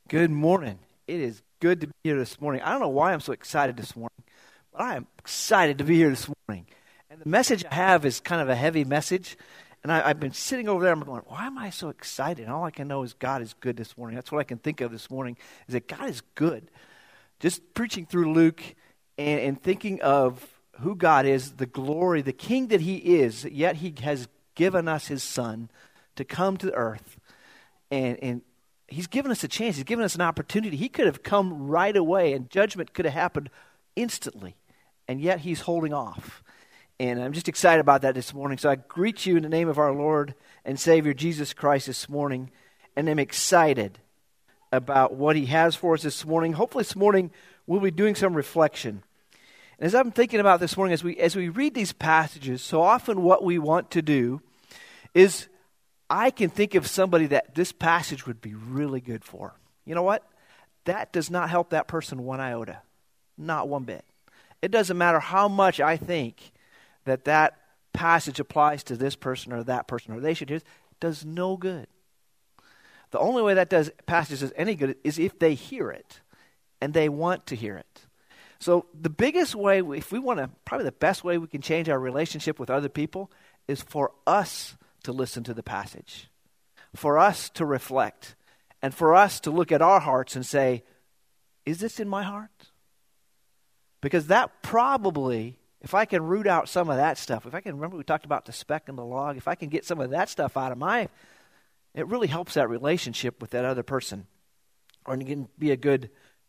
Good morning. It is good to be here this morning. I don't know why I'm so excited this morning, but I am excited to be here this morning. And the message I have is kind of a heavy message. And I've been sitting over there and I'm going, why am I so excited? And all I can know is God is good this morning. That's what I can think of this morning, is that God is good. Just preaching through Luke and thinking of who God is, the glory, the King that He is, yet He has given us His Son to come to the earth. And He's given us a chance. He's given us an opportunity. He could have come right away and judgment could have happened instantly. And yet He's holding off. And I'm just excited about that this morning. So I greet you in the name of our Lord and Savior Jesus Christ this morning. And I'm excited about what He has for us this morning. Hopefully this morning we'll be doing some reflection. And as I'm thinking about this morning, as we read these passages, so often what we want to do is, I can think of somebody that this passage would be really good for. You know what? That does not help that person one iota. Not one bit. It doesn't matter how much I think that passage applies to this person or that person, or they should hear it. It does no good. The only way that passage does any good is if they hear it and they want to hear it. So the biggest way, if we want to, probably the best way we can change our relationship with other people is for us to listen to the passage, for us to reflect, and for us to look at our hearts and say, is this in my heart? Because that probably, if I can root out some of that stuff, if I can remember we talked about the speck and the log, if I can get some of that stuff out of it really helps that relationship with that other person. Or it can be a good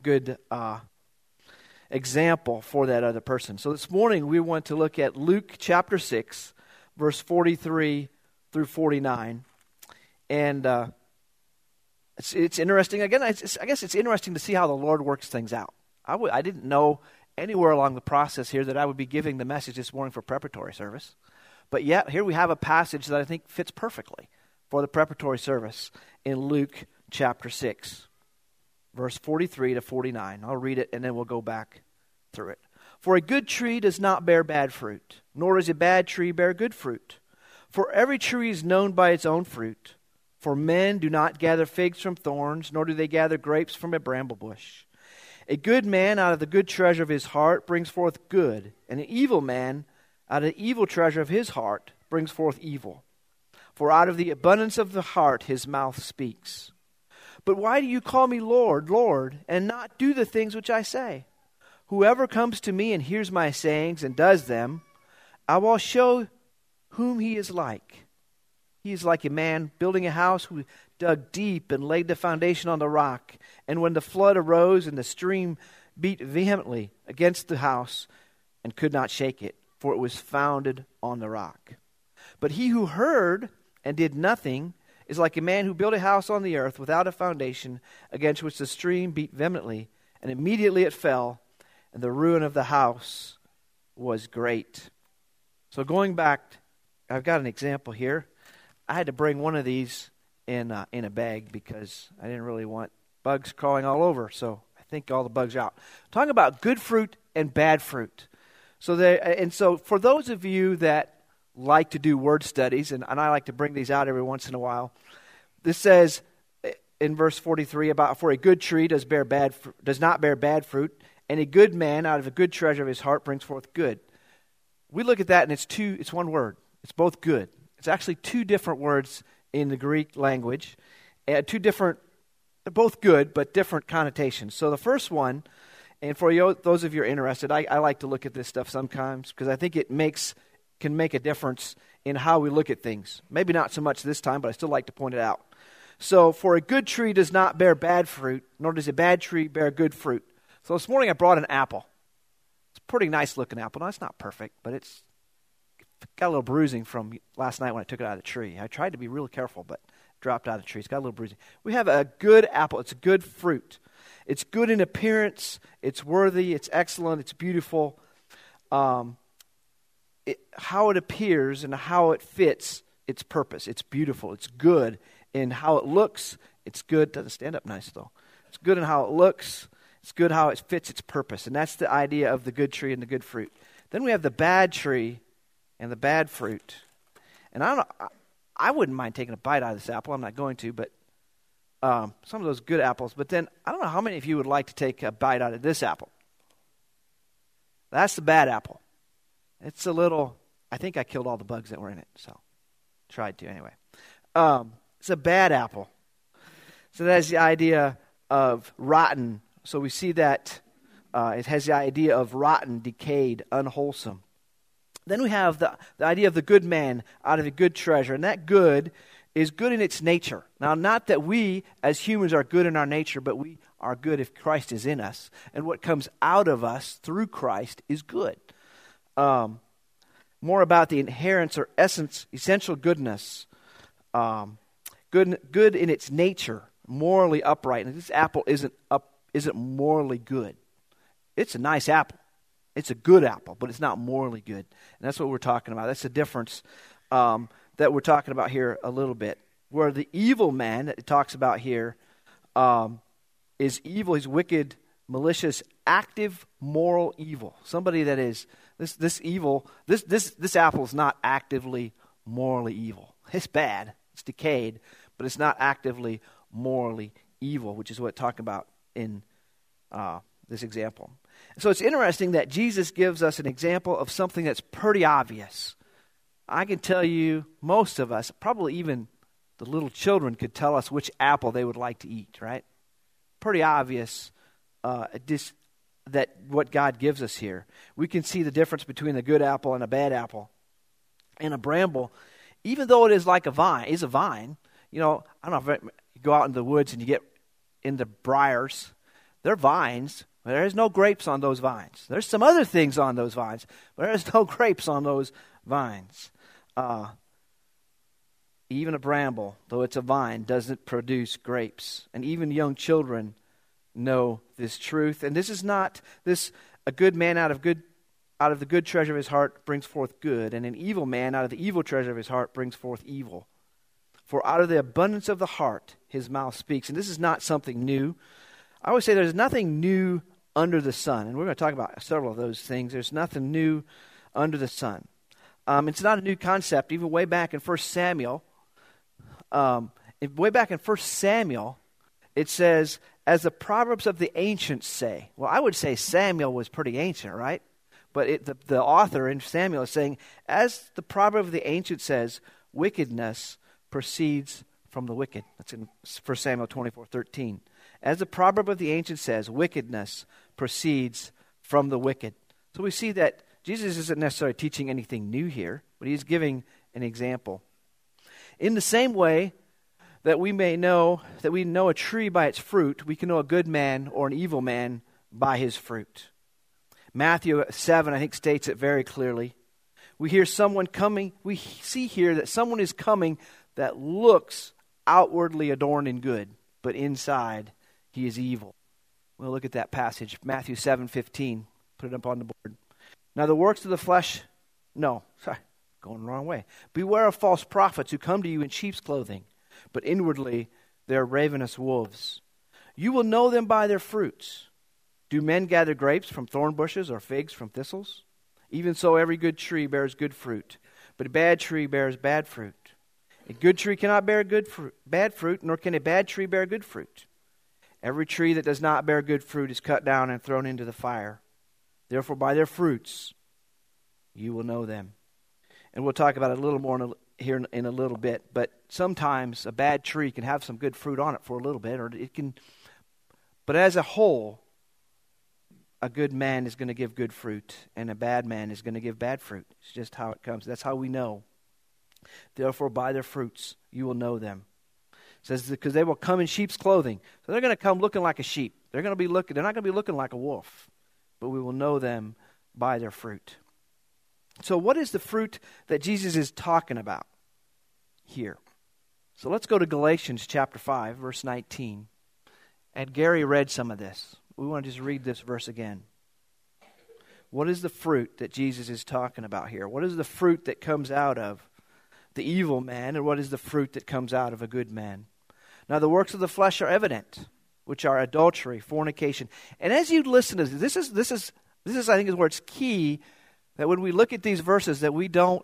example for that other person. So this morning we want to look at Luke chapter 6, verse 43 through 49, and it's interesting. Again, I guess it's interesting to see how the Lord works things out. I didn't know anywhere along the process here that I would be giving the message this morning for preparatory service, but yet here we have a passage that I think fits perfectly for the preparatory service in Luke chapter 6, verse 43 to 49. I'll read it and then we'll go back through it. For a good tree does not bear bad fruit, nor does a bad tree bear good fruit. For every tree is known by its own fruit. For men do not gather figs from thorns, nor do they gather grapes from a bramble bush. A good man out of the good treasure of his heart brings forth good, and an evil man out of the evil treasure of his heart brings forth evil. For out of the abundance of the heart his mouth speaks. But why do you call me Lord, Lord, and not do the things which I say? Whoever comes to me and hears my sayings and does them, I will show whom he is like. He is like a man building a house who dug deep and laid the foundation on the rock. And when the flood arose and the stream beat vehemently against the house and could not shake it, for it was founded on the rock. But he who heard and did nothing is like a man who built a house on the earth without a foundation, against which the stream beat vehemently, and immediately it fell, and the ruin of the house was great. So going back, I've got an example here. I had to bring one of these in a bag because I didn't really want bugs crawling all over. So I think all the bugs are out. Talking about good fruit and bad fruit. So for those of you that like to do word studies, and I like to bring these out every once in a while, this says in verse 43 about, for a good tree does not bear bad fruit, and a good man out of a good treasure of his heart brings forth good. We look at that and it's one word. It's both good. It's actually two different words in the Greek language. They're both good, but different connotations. So the first one, and for those of you who are interested, I like to look at this stuff sometimes because I think it can make a difference in how we look at things. Maybe not so much this time, but I still like to point it out. So, for a good tree does not bear bad fruit, nor does a bad tree bear good fruit. So this morning I brought an apple. It's a pretty nice looking apple. Now, it's not perfect, but it's got a little bruising from last night when I took it out of the tree. I tried to be real careful, but dropped out of the tree. It's got a little bruising. We have a good apple. It's a good fruit. It's good in appearance. It's worthy. It's excellent. It's beautiful. How it appears and how it fits its purpose. It's beautiful. It's good in how it looks. It's good. Doesn't stand up nice, though. It's good in how it looks. It's good how it fits its purpose. And that's the idea of the good tree and the good fruit. Then we have the bad tree and the bad fruit. And I wouldn't mind taking a bite out of this apple. I'm not going to, but some of those good apples. But then I don't know how many of you would like to take a bite out of this apple. That's the bad apple. It's a little, I think I killed all the bugs that were in it, so tried to anyway. It's a bad apple. So that has the idea of rotten. So we see that it has the idea of rotten, decayed, unwholesome. Then we have the idea of the good man out of the good treasure. And that good is good in its nature. Now, not that we as humans are good in our nature, but we are good if Christ is in us. And what comes out of us through Christ is good. More about the inherence or essence, essential goodness. Good in its nature, morally upright. And this apple isn't morally good. It's a nice apple. It's a good apple, but it's not morally good. And that's what we're talking about. That's the difference that we're talking about here a little bit. Where the evil man that it talks about here is evil. He's wicked, malicious, active, moral evil. Somebody that is this evil. This apple is not actively morally evil. It's bad. It's decayed, but it's not actively morally evil, which is what it's talking about in this example. So it's interesting that Jesus gives us an example of something that's pretty obvious. I can tell you, most of us, probably even the little children, could tell us which apple they would like to eat, right? Pretty obvious that what God gives us here. We can see the difference between a good apple and a bad apple. And a bramble, even though it is like a vine, is a vine. You know, I don't know if you go out in the woods and you get into briars. They're vines. There's no grapes on those vines. There's some other things on those vines, but there's no grapes on those vines. Even a bramble, though it's a vine, doesn't produce grapes. And even young children know this truth. And this is not a good man out of the good treasure of his heart brings forth good, and an evil man out of the evil treasure of his heart brings forth evil. For out of the abundance of the heart his mouth speaks. And this is not something new. I always say there's nothing new under the sun. And we're going to talk about several of those things. There's nothing new under the sun. It's not a new concept. Even way back in 1 Samuel, it says, as the Proverbs of the ancients say. Well, I would say Samuel was pretty ancient, right? But the author in Samuel is saying, as the proverb of the ancient says, wickedness proceeds from the wicked. That's in 1 Samuel 24:13. As the proverb of the ancient says, wickedness proceeds from the wicked. So we see that Jesus isn't necessarily teaching anything new here, but he's giving an example. In the same way that we know a tree by its fruit, we can know a good man or an evil man by his fruit. Matthew 7, I think, states it very clearly. We hear someone coming. We see here that someone is coming that looks outwardly adorned in good, but inside he is evil. We'll look at that passage, Matthew 7:15. Put it up on the board. Now the works of the flesh, going the wrong way. Beware of false prophets who come to you in sheep's clothing, but inwardly they are ravenous wolves. You will know them by their fruits. Do men gather grapes from thorn bushes or figs from thistles? Even so, every good tree bears good fruit, but a bad tree bears bad fruit. A good tree cannot bear bad fruit, nor can a bad tree bear good fruit. Every tree that does not bear good fruit is cut down and thrown into the fire. Therefore, by their fruits you will know them. And we'll talk about it a little more here in a little bit. But sometimes a bad tree can have some good fruit on it for a little bit, or it can. But as a whole, a good man is going to give good fruit, and a bad man is going to give bad fruit. It's just how it comes. That's how we know. Therefore, by their fruits you will know them. It says, because they will come in sheep's clothing. So they're going to come looking like a sheep. They're not going to be looking like a wolf, but we will know them by their fruit. So what is the fruit that Jesus is talking about here? So let's go to Galatians chapter 5, verse 19. And Gary read some of this. We want to just read this verse again. What is the fruit that Jesus is talking about here? What is the fruit that comes out of the evil man, and what is the fruit that comes out of a good man? Now the works of the flesh are evident, which are adultery, fornication. And as you listen to this is I think is where it's key that when we look at these verses that we don't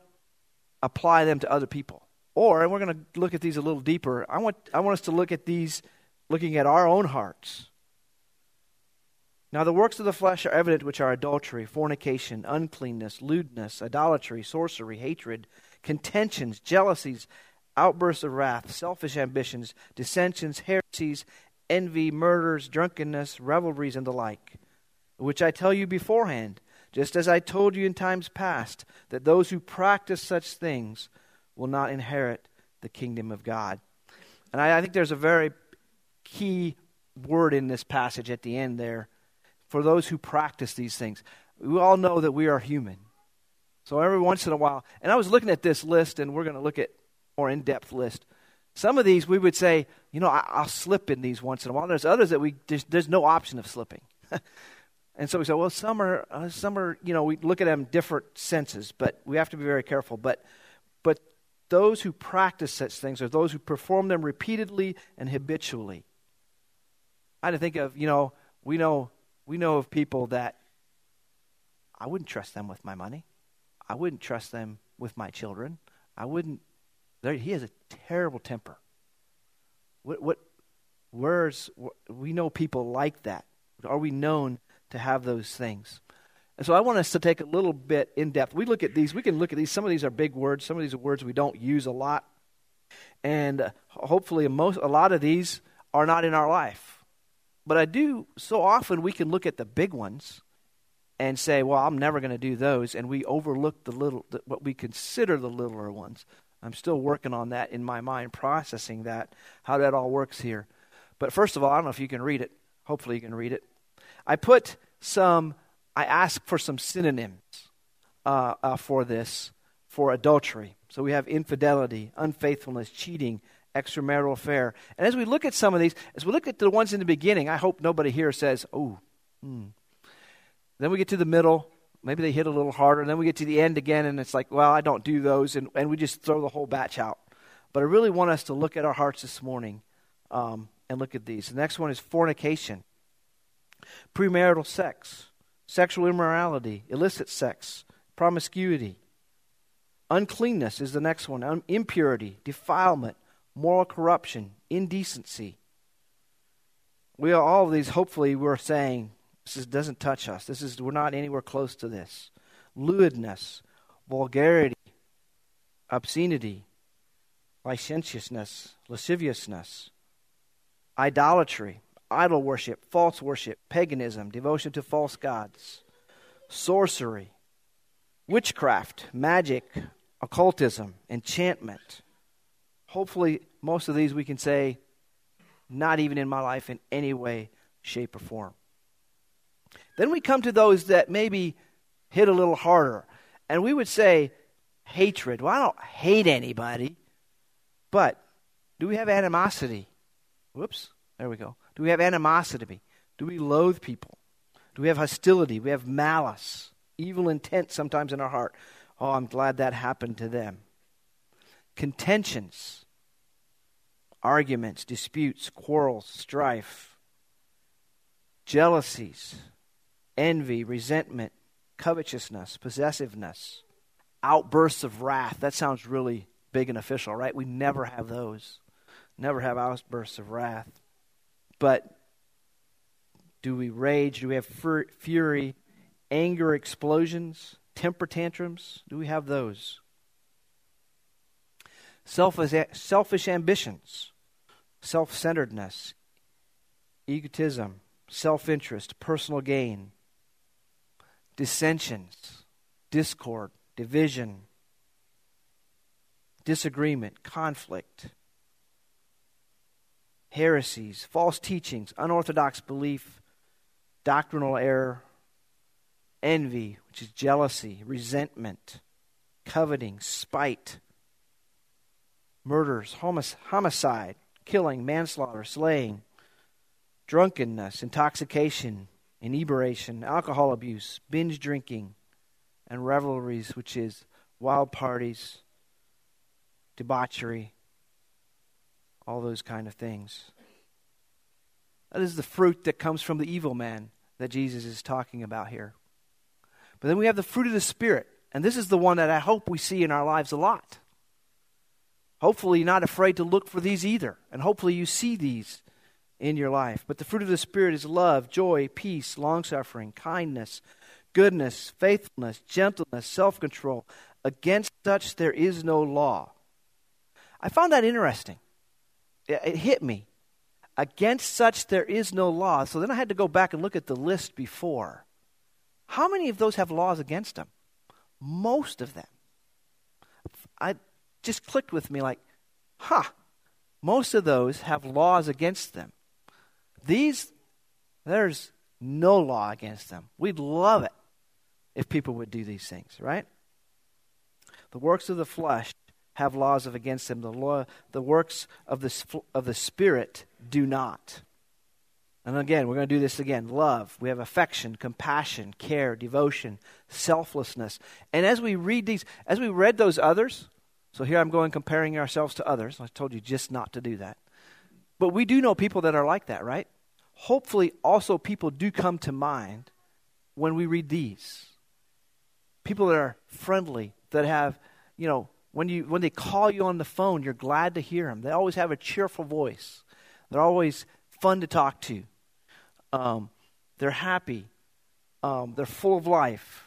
apply them to other people. And we're going to look at these a little deeper. I want us to look at these looking at our own hearts. Now the works of the flesh are evident, which are adultery, fornication, uncleanness, lewdness, idolatry, sorcery, hatred, contentions, jealousies, outbursts of wrath, selfish ambitions, dissensions, heresies, envy, murders, drunkenness, revelries, and the like, which I tell you beforehand, just as I told you in times past, that those who practice such things will not inherit the kingdom of God. And I think there's a very key word in this passage at the end there, for those who practice these things. We all know that we are human. So every once in a while, and I was looking at this list, and we're going to look at a more in-depth list. Some of these we would say, I'll slip in these once in a while. There's others that there's no option of slipping. And so we say, well, some are, we look at them in different senses, but we have to be very careful. But those who practice such things are those who perform them repeatedly and habitually. I had to think of, we know of people that I wouldn't trust them with my money. I wouldn't trust them with my children. He has a terrible temper. We know people like that. Are we known to have those things? And so I want us to take a little bit in depth. We can look at these. Some of these are big words. Some of these are words we don't use a lot. And hopefully a lot of these are not in our life. But so often we can look at the big ones and say, well, I'm never going to do those. And we overlook what we consider the littler ones. I'm still working on that in my mind, processing that, how that all works here. But first of all, I don't know if you can read it. Hopefully you can read it. I asked for some synonyms for this, for adultery. So we have infidelity, unfaithfulness, cheating, extramarital affair. And as we look at some of these, as we look at the ones in the beginning, I hope nobody here says, Then we get to the middle, maybe they hit a little harder, and then we get to the end again, and it's like, well, I don't do those, and we just throw the whole batch out. But I really want us to look at our hearts this morning and look at these. The next one is fornication, premarital sex, sexual immorality, illicit sex, promiscuity. Uncleanness is the next one, impurity, defilement, moral corruption, indecency. All of these, hopefully, we're saying, this doesn't touch us. We're not anywhere close to this. Lewdness, vulgarity, obscenity, licentiousness, lasciviousness, idolatry, idol worship, false worship, paganism, devotion to false gods, sorcery, witchcraft, magic, occultism, enchantment. Hopefully, most of these we can say, not even in my life in any way, shape, or form. Then we come to those that maybe hit a little harder. And we would say, hatred. Well, I don't hate anybody. But do we have animosity? Whoops, there we go. Do we have animosity? Do we loathe people? Do we have hostility? We have malice, evil intent sometimes in our heart. Oh, I'm glad that happened to them. Contentions, arguments, disputes, quarrels, strife, jealousies, envy, resentment, covetousness, possessiveness, outbursts of wrath. That sounds really big and official, right? We never have those. Never have outbursts of wrath. But do we rage? Do we have fury, anger explosions, temper tantrums? Do we have those? Selfish ambitions, self-centeredness, egotism, self-interest, personal gain, dissensions, discord, division, disagreement, conflict, heresies, false teachings, unorthodox belief, doctrinal error, envy, which is jealousy, resentment, coveting, spite, murders, homicide, killing, manslaughter, slaying, drunkenness, intoxication, inebriation, alcohol abuse, binge drinking, and revelries, which is wild parties, debauchery, all those kind of things. That is the fruit that comes from the evil man that Jesus is talking about here. But then we have the fruit of the Spirit, and this is the one that I hope we see in our lives a lot. Hopefully you're not afraid to look for these either, and hopefully you see these in your life. But the fruit of the Spirit is love, joy, peace, long-suffering, kindness, goodness, faithfulness, gentleness, self-control. Against such there is no law. I found that interesting. It hit me. Against such there is no law. So then I had to go back and look at the list before. How many of those have laws against them? Most of them. I just clicked with me like, most of those have laws against them. There's no law against them. We'd love it if people would do these things, right? The works of the flesh have laws against them. The works of the Spirit do not. And again, we're going to do this again. Love. We have affection, compassion, care, devotion, selflessness. And as we read those others, so here I'm going comparing ourselves to others. I told you just not to do that. But we do know people that are like that, right? Hopefully also people do come to mind when we read these. People that are friendly, that have, when they call you on the phone, you're glad to hear them. They always have a cheerful voice. They're always fun to talk to. They're happy. They're full of life.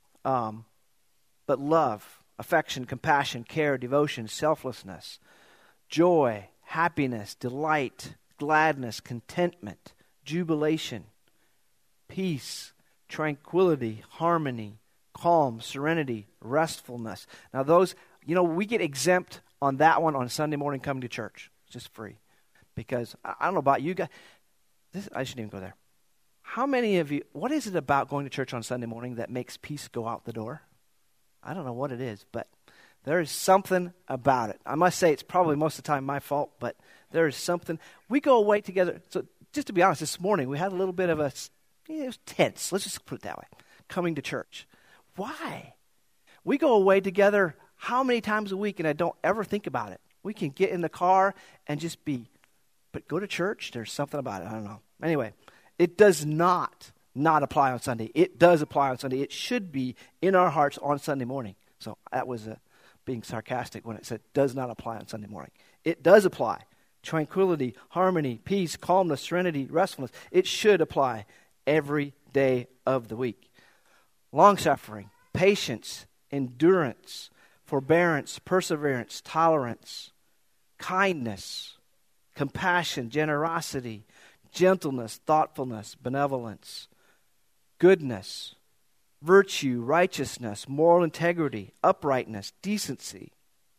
But love, affection, compassion, care, devotion, selflessness, joy, happiness, delight, gladness, contentment, jubilation, peace, tranquility, harmony, calm, serenity, restfulness. Now those, we get exempt on that one on Sunday morning coming to church. It's just free. Because I don't know about you guys. I shouldn't even go there. How many of you, what is it about going to church on Sunday morning that makes peace go out the door? I don't know what it is, but there is something about it. I must say it's probably most of the time my fault, but there is something. We go away together. So just to be honest, this morning we had a little bit of it was tense. Let's just put it that way. Coming to church. Why? We go away together how many times a week, and I don't ever think about it. We can get in the car and just but go to church, there's something about it. I don't know. Anyway, it does not apply on Sunday. It does apply on Sunday. It should be in our hearts on Sunday morning. So that was being sarcastic when it said does not apply on Sunday morning. It does apply. Tranquility, harmony, peace, calmness, serenity, restfulness. It should apply every day of the week. Long-suffering, patience, endurance, forbearance, perseverance, tolerance, kindness, compassion, generosity, gentleness, thoughtfulness, benevolence, goodness, virtue, righteousness, moral integrity, uprightness, decency.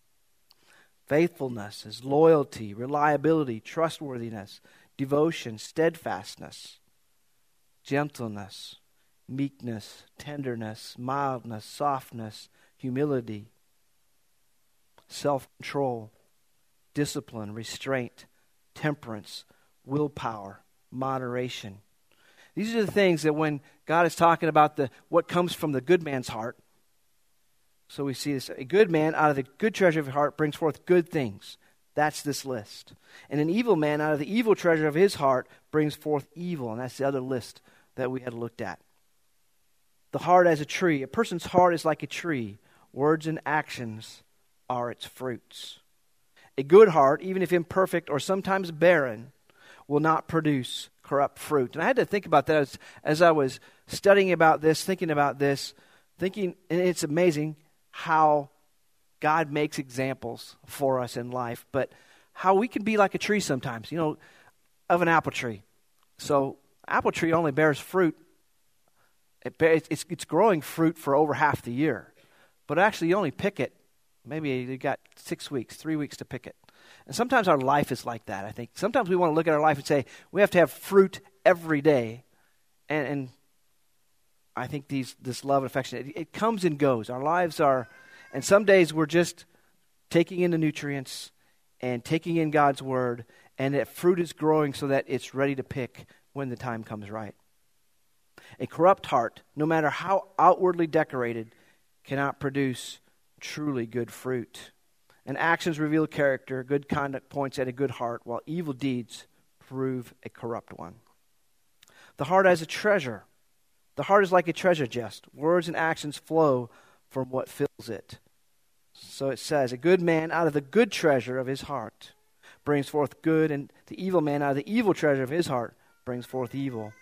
Faithfulness is loyalty, reliability, trustworthiness, devotion, steadfastness, gentleness, meekness, tenderness, mildness, softness, humility, self-control, discipline, restraint, temperance, willpower, moderation. These are the things that when God is talking about what comes from the good man's heart, so we see this, a good man out of the good treasure of his heart brings forth good things. That's this list. And an evil man out of the evil treasure of his heart brings forth evil. And that's the other list that we had looked at. The heart as a tree. A person's heart is like a tree. Words and actions are its fruits. A good heart, even if imperfect or sometimes barren, will not produce corrupt fruit. And I had to think about that as I was studying about this, and it's amazing how God makes examples for us in life, but how we can be like a tree sometimes, of an apple tree. So apple tree only bears fruit. It's growing fruit for over half the year, but actually you only pick it. Maybe you got 6 weeks, 3 weeks to pick it. And sometimes our life is like that, I think. Sometimes we want to look at our life and say, we have to have fruit every day. And I think this love and affection, it comes and goes. Our lives are, and some days we're just taking in the nutrients and taking in God's word, and that fruit is growing so that it's ready to pick when the time comes right. A corrupt heart, no matter how outwardly decorated, cannot produce truly good fruit. And actions reveal character. Good conduct points at a good heart, while evil deeds prove a corrupt one. The heart as a treasure. The heart is like a treasure chest. Words and actions flow from what fills it. So it says, a good man out of the good treasure of his heart brings forth good, and the evil man out of the evil treasure of his heart brings forth evil.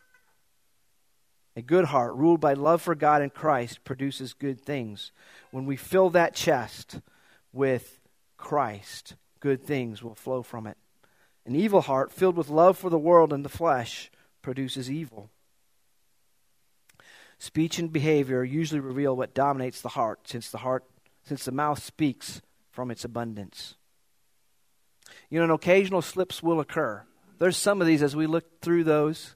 A good heart, ruled by love for God and Christ, produces good things. When we fill that chest with Christ, good things will flow from it. An evil heart, filled with love for the world and the flesh, produces evil. Speech and behavior usually reveal what dominates the heart, since the mouth speaks from its abundance. You know, an occasional slips will occur. There's some of these as we look through those.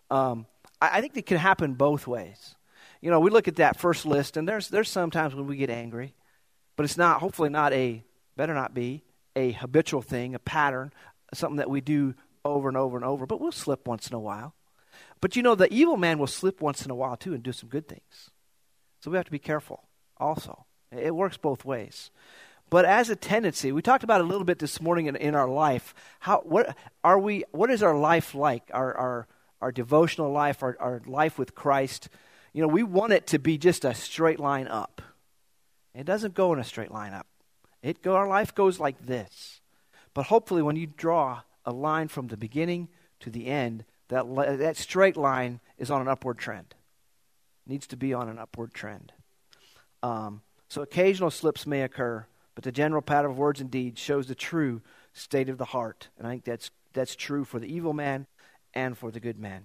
I think it can happen both ways. You know, we look at that first list, and there's some times when we get angry, but it's not, hopefully not better not be a habitual thing, a pattern, something that we do over and over and over, but we'll slip once in a while. But you know, the evil man will slip once in a while too and do some good things. So we have to be careful also. It works both ways. But as a tendency, we talked about it a little bit this morning in our life. What is our life like? Our devotional life, our life with Christ. You know, we want it to be just a straight line up. It doesn't go in a straight line up. Our life goes like this. But hopefully when you draw a line from the beginning to the end, that straight line is on an upward trend. It needs to be on an upward trend. So occasional slips may occur, but the general pattern of words and deeds shows the true state of the heart. And I think that's true for the evil man and for the good man.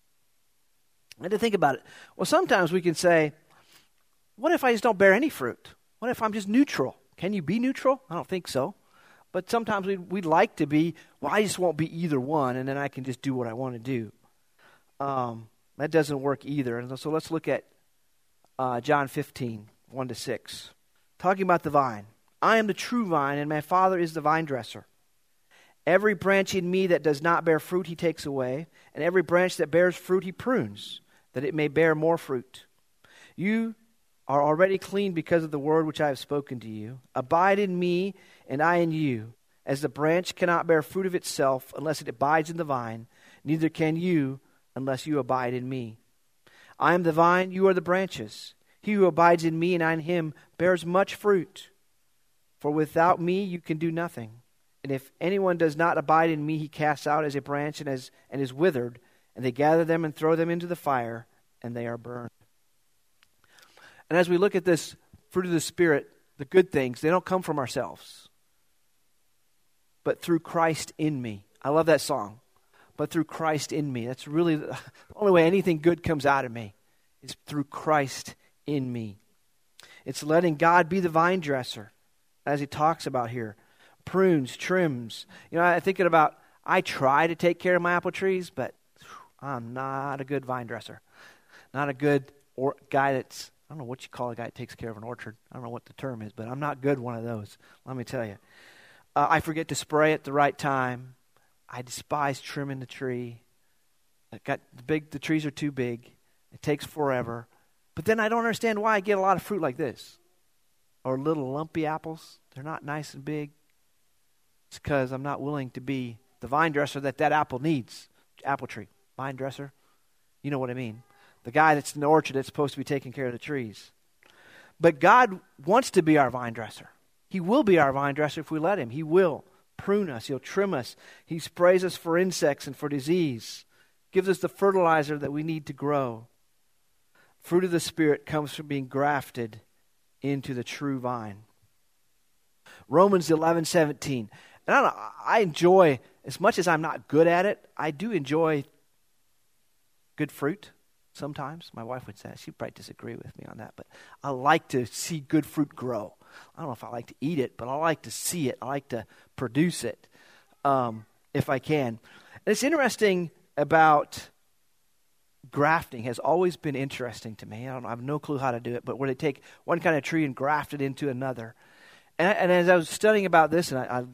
And to think about it, well, sometimes we can say, what if I just don't bear any fruit? What if I'm just neutral? Can you be neutral? I don't think so. But sometimes we'd like to be, well, I just won't be either one, and then I can just do what I want to do. That doesn't work either. And so let's look at John 15, 1-6. Talking about the vine. I am the true vine, and my Father is the vine dresser. Every branch in me that does not bear fruit he takes away, and every branch that bears fruit he prunes, that it may bear more fruit. You are already clean because of the word which I have spoken to you. Abide in me, and I in you. As the branch cannot bear fruit of itself unless it abides in the vine, neither can you unless you abide in me. I am the vine, you are the branches. He who abides in me and I in him bears much fruit. For without me you can do nothing. And if anyone does not abide in me, he casts out as a branch and is withered, and they gather them and throw them into the fire, and they are burned. And as we look at this fruit of the Spirit, the good things, they don't come from ourselves, but through Christ in me. I love that song. But through Christ in me. That's really the only way anything good comes out of me, is through Christ in me. It's letting God be the vine dresser, as he talks about here. Prunes, trims. You know, I'm thinking about, I try to take care of my apple trees, but I'm not a good vine dresser. Not a good guy that's, I don't know what you call a guy that takes care of an orchard. I don't know what the term is, but I'm not good one of those. Let me tell you. I forget to spray at the right time. I despise trimming the tree. The trees are too big. It takes forever. But then I don't understand why I get a lot of fruit like this. Or little lumpy apples. They're not nice and big. It's because I'm not willing to be the vine dresser that apple needs. Apple tree, vine dresser. You know what I mean. The guy that's in the orchard that's supposed to be taking care of the trees. But God wants to be our vine dresser. He will be our vine dresser if we let him. He will prune us. He'll trim us. He sprays us for insects and for disease. Gives us the fertilizer that we need to grow. Fruit of the Spirit comes from being grafted into the true vine. Romans 11:17. And I enjoy, as much as I'm not good at it, I do enjoy good fruit sometimes. My wife would say, she'd probably disagree with me on that, but I like to see good fruit grow. I don't know if I like to eat it, but I like to see it. I like to produce it if I can. And it's interesting about grafting, has always been interesting to me. I have no clue how to do it, but where they take one kind of tree and graft it into another. And as I was studying about this, and I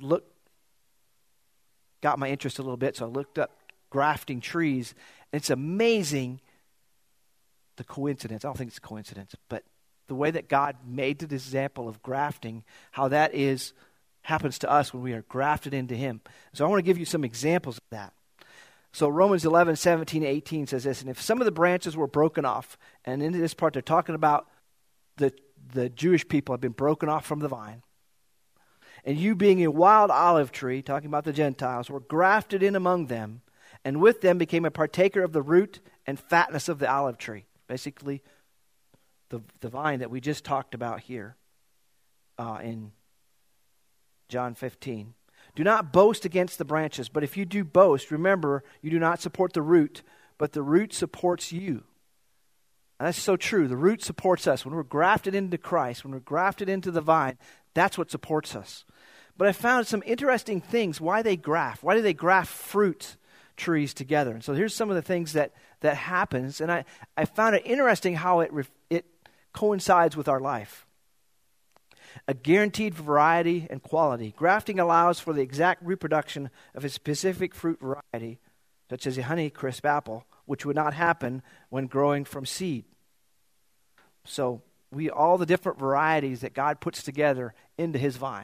got my interest a little bit, so I looked up grafting trees. And it's amazing the coincidence. I don't think it's a coincidence, but the way that God made the example of grafting, how that happens to us when we are grafted into him. So I want to give you some examples of that. So Romans 11:17-18 says this, and if some of the branches were broken off, and in this part they're talking about the Jewish people have been broken off from the vine, And you being a wild olive tree, talking about the Gentiles, were grafted in among them, and with them became a partaker of the root and fatness of the olive tree. Basically, the vine that we just talked about here in John 15. Do not boast against the branches, but if you do boast, remember, you do not support the root, but the root supports you. And that's so true. The root supports us. When we're grafted into Christ, when we're grafted into the vine, that's what supports us. But I found some interesting things. Why they graft? Why do they graft fruit trees together? And so here's some of the things that happens. And I found it interesting how it coincides with our life. A guaranteed variety and quality. Grafting allows for the exact reproduction of a specific fruit variety, such as a Honeycrisp apple, which would not happen when growing from seed. So all the different varieties that God puts together into his vine.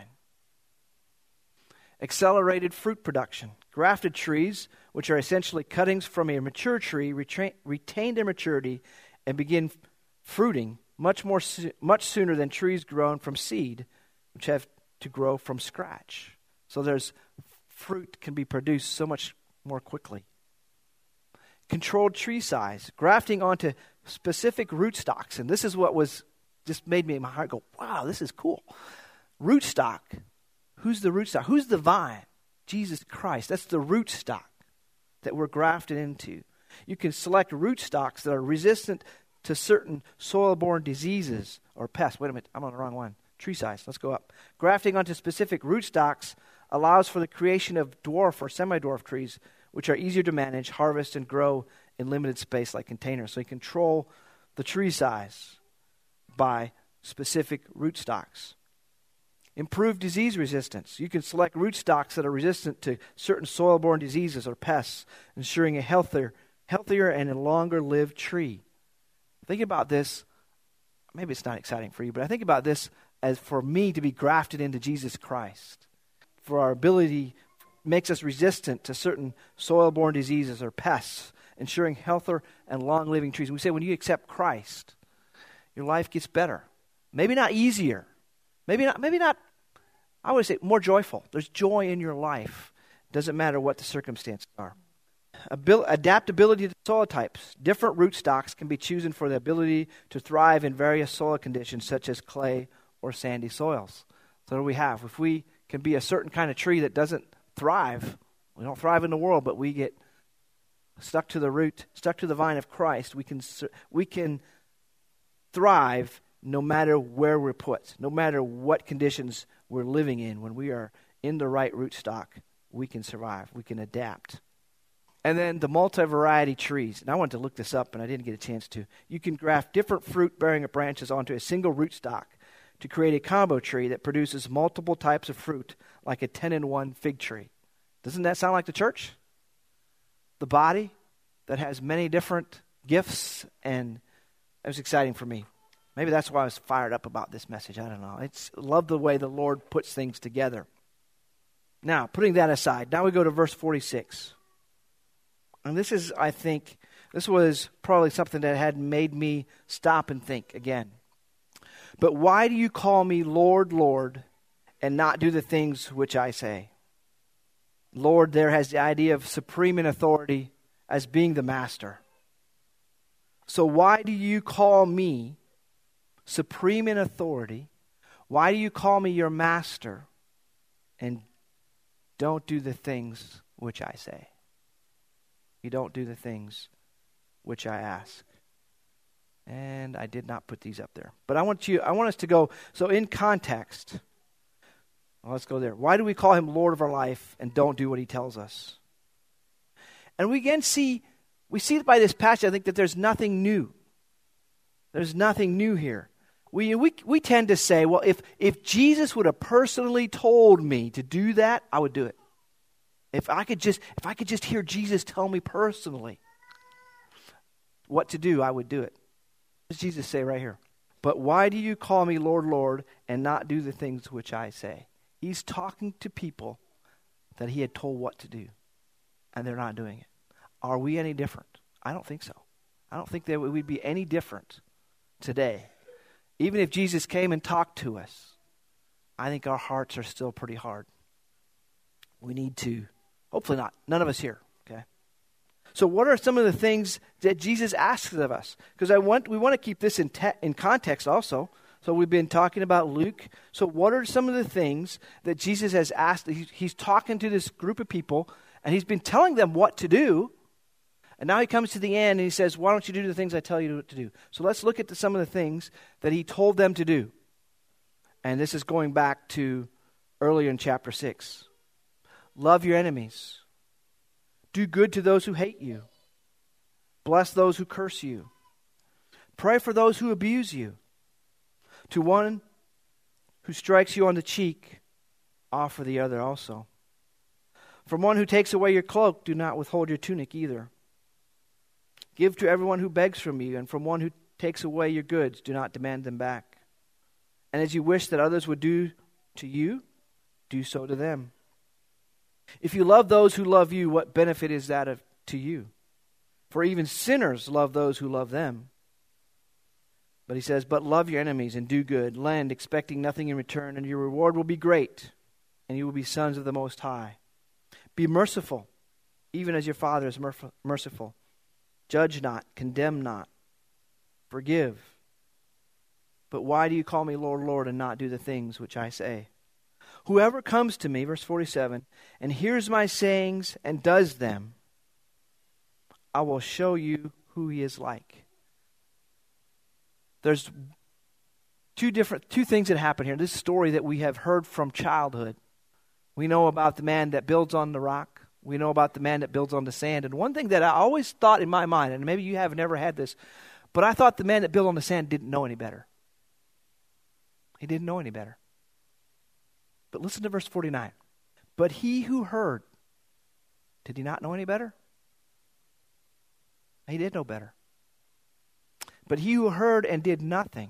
Accelerated fruit production. Grafted trees, which are essentially cuttings from a mature tree, retain their maturity and begin fruiting much sooner than trees grown from seed, which have to grow from scratch. So fruit can be produced so much more quickly. Controlled tree size. Grafting onto specific rootstocks. And this is what just made my heart go, wow, this is cool. Rootstock. Who's the rootstock? Who's the vine? Jesus Christ. That's the rootstock that we're grafted into. You can select rootstocks that are resistant to certain soil-borne diseases or pests. Wait a minute, I'm on the wrong one. Tree size, let's go up. Grafting onto specific rootstocks allows for the creation of dwarf or semi-dwarf trees, which are easier to manage, harvest, and grow in limited space like containers. So you control the tree size by specific rootstocks. Improved disease resistance. You can select rootstocks that are resistant to certain soil-borne diseases or pests, ensuring a healthier and a longer-lived tree. Think about this. Maybe it's not exciting for you, but I think about this as for me to be grafted into Jesus Christ. For our ability makes us resistant to certain soil-borne diseases or pests, ensuring healthier and long-living trees. We say when you accept Christ, your life gets better. Maybe not easier. Maybe not, I would say more joyful. There's joy in your life. Doesn't matter what the circumstances are. Adaptability to soil types. Different rootstocks can be chosen for the ability to thrive in various soil conditions, such as clay or sandy soils. So what do we have? If we can be a certain kind of tree that doesn't thrive, we don't thrive in the world, but we get stuck to the root, stuck to the vine of Christ, we can thrive no matter where we're put, no matter what conditions we're living in. When we are in the right rootstock, we can survive, we can adapt. And then the multi-variety trees. And I wanted to look this up, and I didn't get a chance to. You can graft different fruit-bearing branches onto a single rootstock to create a combo tree that produces multiple types of fruit, like a 10-in-1 fig tree. Doesn't that sound like the church? The body that has many different gifts, and it was exciting for me. Maybe that's why I was fired up about this message. I don't know. I love the way the Lord puts things together. Now, putting that aside, now we go to verse 46. And this is, I think, this was probably something that had made me stop and think again. But why do you call me Lord, Lord, and not do the things which I say? Lord there has the idea of supreme in authority as being the master. So why do you call me supreme in authority? Why do you call me your master and don't do the things which I say? You don't do the things which I ask. And I did not put these up there. But I want us to go, so in context, let's go there. Why do we call him Lord of our life and don't do what he tells us? And we again see by this passage, I think, that there's nothing new. There's nothing new here. We tend to say, well, if Jesus would have personally told me to do that, I would do it. If I could just hear Jesus tell me personally what to do, I would do it. What does Jesus say right here? But why do you call me Lord, Lord, and not do the things which I say? He's talking to people that he had told what to do, and they're not doing it. Are we any different? I don't think so. I don't think that we'd be any different today. Even if Jesus came and talked to us, I think our hearts are still pretty hard. We need to, hopefully not, none of us here, okay? So what are some of the things that Jesus asks of us? Because we want to keep this in context also. So we've been talking about Luke. So what are some of the things that Jesus has asked? He's talking to this group of people, and he's been telling them what to do. And now he comes to the end, and he says, why don't you do the things I tell you to do? So let's look at some of the things that he told them to do. And this is going back to earlier in chapter 6. Love your enemies. Do good to those who hate you. Bless those who curse you. Pray for those who abuse you. To one who strikes you on the cheek, offer the other also. From one who takes away your cloak, do not withhold your tunic either. Give to everyone who begs from you, and from one who takes away your goods, do not demand them back. And as you wish that others would do to you, do so to them. If you love those who love you, what benefit is that to you? For even sinners love those who love them. But he says, but love your enemies and do good, lend, expecting nothing in return, and your reward will be great, and you will be sons of the Most High. Be merciful, even as your Father is merciful. Judge not, condemn not, forgive. But why do you call me Lord, Lord, and not do the things which I say? Whoever comes to me, verse 47, and hears my sayings and does them, I will show you who he is like. There's two things that happen here. This story that we have heard from childhood. We know about the man that builds on the rock. We know about the man that builds on the sand. And one thing that I always thought in my mind, and maybe you have never had this, but I thought the man that built on the sand didn't know any better. He didn't know any better. But listen to verse 49. But he who heard, did he not know any better? He did know better. But he who heard and did nothing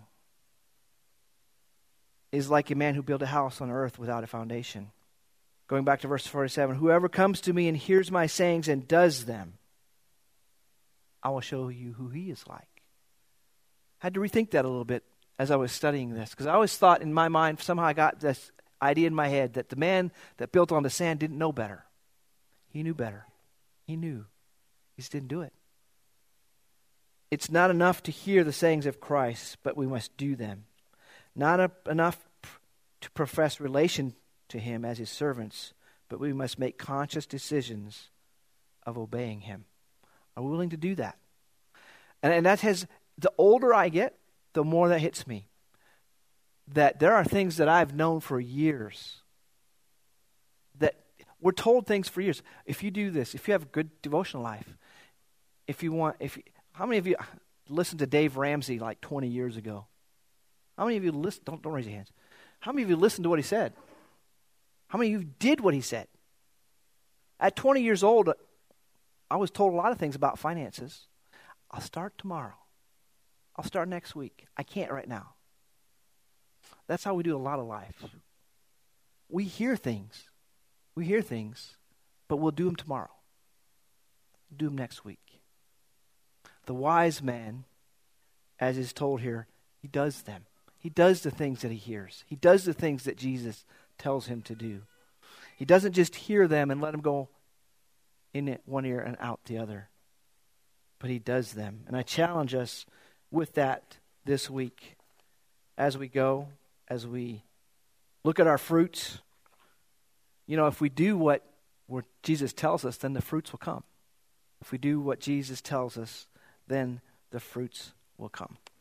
is like a man who built a house on earth without a foundation. Going back to verse 47, whoever comes to me and hears my sayings and does them, I will show you who he is like. I had to rethink that a little bit as I was studying this, because I always thought in my mind, somehow I got this idea in my head that the man that built on the sand didn't know better. He knew better. He knew. He just didn't do it. It's not enough to hear the sayings of Christ, but we must do them. Not enough to profess relation to him as his servants, but we must make conscious decisions of obeying him. Are we willing to do that? And that has, the older I get, the more that hits me. That there are things that I've known for years. That we're told things for years. If you do this, if you have a good devotional life, how many of you listened to Dave Ramsey like 20 years ago? How many of you listen? Don't raise your hands. How many of you listened to what he said? How many of you did what he said? At 20 years old, I was told a lot of things about finances. I'll start tomorrow. I'll start next week. I can't right now. That's how we do a lot of life. We hear things, but we'll do them tomorrow. We'll do them next week. The wise man, as is told here, he does them. He does the things that he hears. He does the things that Jesus tells him to do. He doesn't just hear them and let them go in one ear and out the other, but he does them. And I challenge us with that this week as we go, as we look at our fruits. You know, if we do what Jesus tells us, then the fruits will come. If we do what Jesus tells us, then the fruits will come.